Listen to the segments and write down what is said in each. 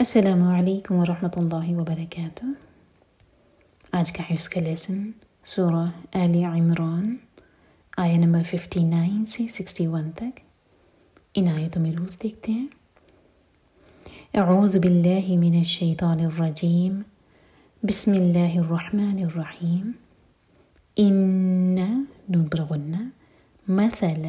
السلام علیکم ورحمۃ اللہ وبرکاتہ۔ آج کا حفظ کا لیسن سورہ آل عمران آیہ نمبر 59 سے 61 تک۔ ان آیتوں میں رولز دیکھتے ہیں۔ اعوذ باللہ من الشیطان الرجیم، بسم اللہ الرحمن الرحیم۔ ان نون پر غنہ، مثل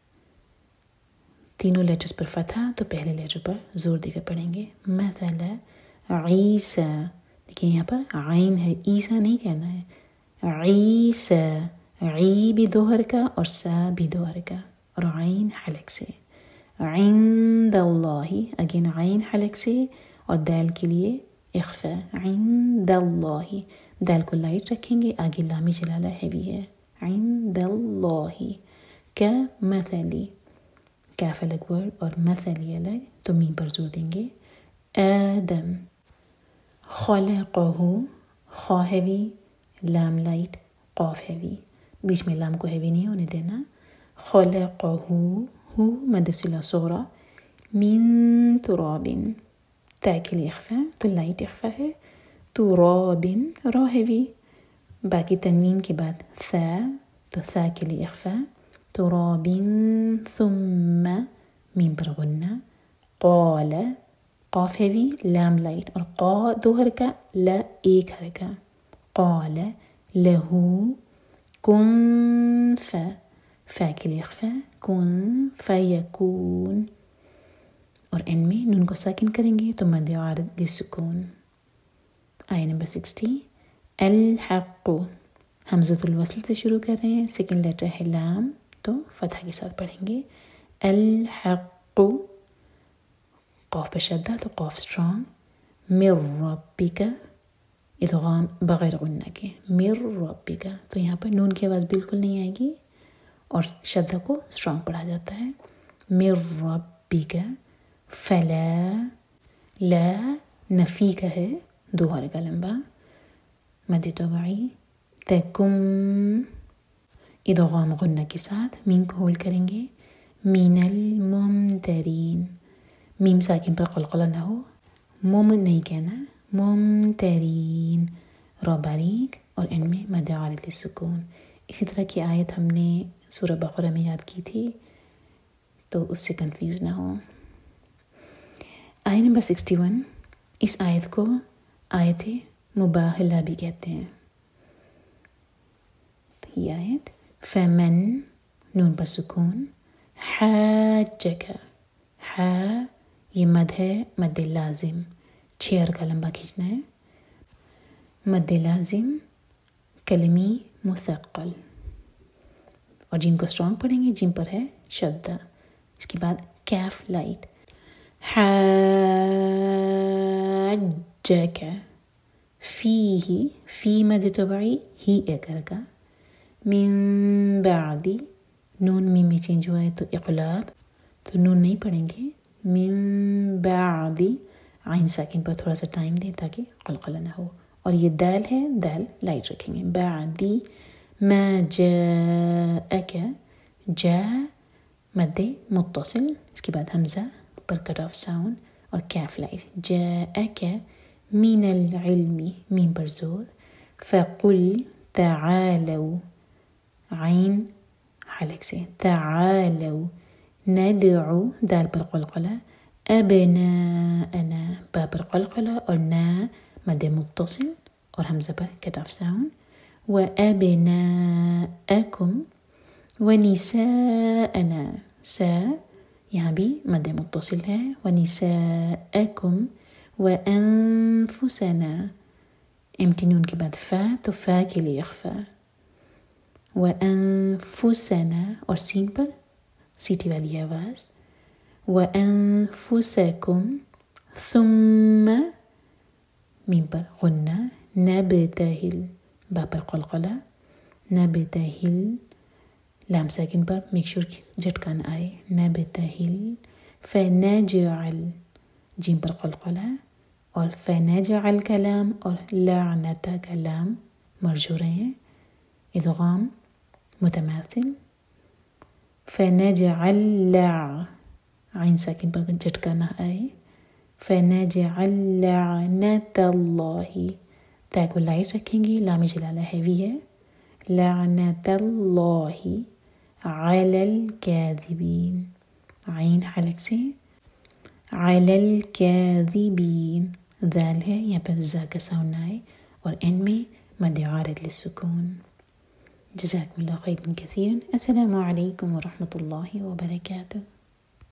تینوں لیٹرز پر فتحہ، تو پہلے لیٹر پر زور دے کر پڑھیں گے۔ مثل عیسیٰ، دیکھیں یہاں پر عین ہے، عیسیٰ نہیں کہنا ہے، عیسیٰ، عی بھی دو حرکہ اور سا بھی دو حرکہ اور عین حلق سے۔ عند اللہ، اگین عین حلق سے اور دال کے لیے اخفاء، عند اللہ، دال کو لائٹ رکھیں گے، آگے لام جلالہ ہیوی ہے، عند اللہ کا مثلی، کاف الگ ورڈ اور مثلی الگ، تو میم پر زور دیں گے۔ آدم، خلقہ، خا ہیوی، لام لائٹ، قاف ہیوی، بیچ میں لام کو ہیوی نہیں ہونے دینا۔ خلقہ، ہو مد صلہ صغریٰ، من تراب، تا کے لیے اخفاء، تو لائٹ اخفاء ہے، تراب، را ہیوی، باقی تنوین کے بعد ثا، تو ثا کے لیے اخفاء، تراب ثم، میم پر غنہ، قال، قاف ہیوی، لام لائٹ اور قا دو حرکہ، لا ایک حرکہ، قال لہو، کن فا، فا کے لیے اخفاء، کن فیکون، اور ان میں نون کو ساکن کریں گے تو مد عارض للسکون۔ آیہ نمبر 60، الحق، حمزۃ الوصل سے شروع کر رہے ہیں، سیکنڈ لیٹر ہے لام، تو فتحہ کے ساتھ پڑھیں گے۔ الحق، قاف پہ شدہ تو قاف اسٹرانگ، من ربک، ادغام بغیر غنہ کے، من ربک، تو یہاں پر نون کی آواز بالکل نہیں آئے گی اور شدہ کو اسٹرانگ پڑھا جاتا ہے۔ من ربک، فلا، لا نفی کا ہے، دو حرکہ لمبا، مد طبعی، تکم، ادغام غنہ کے ساتھ، میم کو ہولڈ کریں گے۔ من الممترین، میم ساکن پر قلقلہ نہ ہو، مم نہیں کہنا، ممترین، را باریک اور ان میں مد عارض للسکون۔ اسی طرح کی آیت ہم نے سورہ بقرہ میں یاد کی تھی، تو اس سے کنفیوز نہ ہو۔ آیت نمبر 61، اس آیت کو آیت مباہلہ بھی کہتے ہیں۔ یہ آیت، فمن، نون پر سکون، حاجک، حا یہ مد ہے، مد لازم، 6 حرکہ لمبا کھینچنا ہے، مد لازم کلمی مثقل، اور جیم کو اسٹرانگ پڑھیں گے، جیم پر ہے شدہ، اس کے بعد کیف لائٹ، حاجک، فی، فی مد طبعی، ہی ایک حرکہ، من بعدی، نون میم میں چینج ہوا ہے تو اقلاب، تو نون نہیں پڑھیں گے، من بعدی، عین ساکن پر تھوڑا سا ٹائم دیں تاکہ قلقلہ نہ ہو، اور یہ دال ہے، دال لائٹ رکھیں گے، بعدی ما جاءک، جا مد متصل، اس کے بعد حمزہ پر کٹ آف ساؤنڈ اور کیف لائٹ، جاءک من العلم، میم پر زور، فقل تعالوا، عین حلق سے، تعالوا ندعو، دال پر قلقلہ، ابناءنا، با پر قلقلہ اور نا مد متصل اور حمزہ پر کٹ آف ساؤنڈ، وابناءکم ونساءنا، سا یہاں بھی مد متصل ہے، ونساءکم وانفسنا، امٹی نون کے بعد فا، تو فا کے لیے اخفاء، وانفسنا، اور سین پر سیٹی والی آواز، وانفسکم، ثم، میم پر غنہ، نبتہل، با پر قلقلہ، نبتہل، لام ساکن پر میک شور جھٹکا نہ آئے، نبتہل، فنجعل، جیم پر قلقلہ، اور فنجعل کا لام اور لعنتا کا لام مرج ہو رہے ہیں، ادغام متماثل، فنجعل، عین ساکن پر جھٹکا نہ آئے، فنجعل لعنت اللہ، تا کو لائٹ رکھیں گے، لام جلالہ ہیوی ہے، لعنت اللہ علی الکاذبین، عین حلق سے، علی الکاذبین، ذال ہے یہاں پر زا کا ساؤنڈ آئے، اور این میں مد عارض للسکون۔ جزاکم اللہ خیرا کثیرا۔ السلام علیکم ورحمۃ اللہ وبرکاتہ۔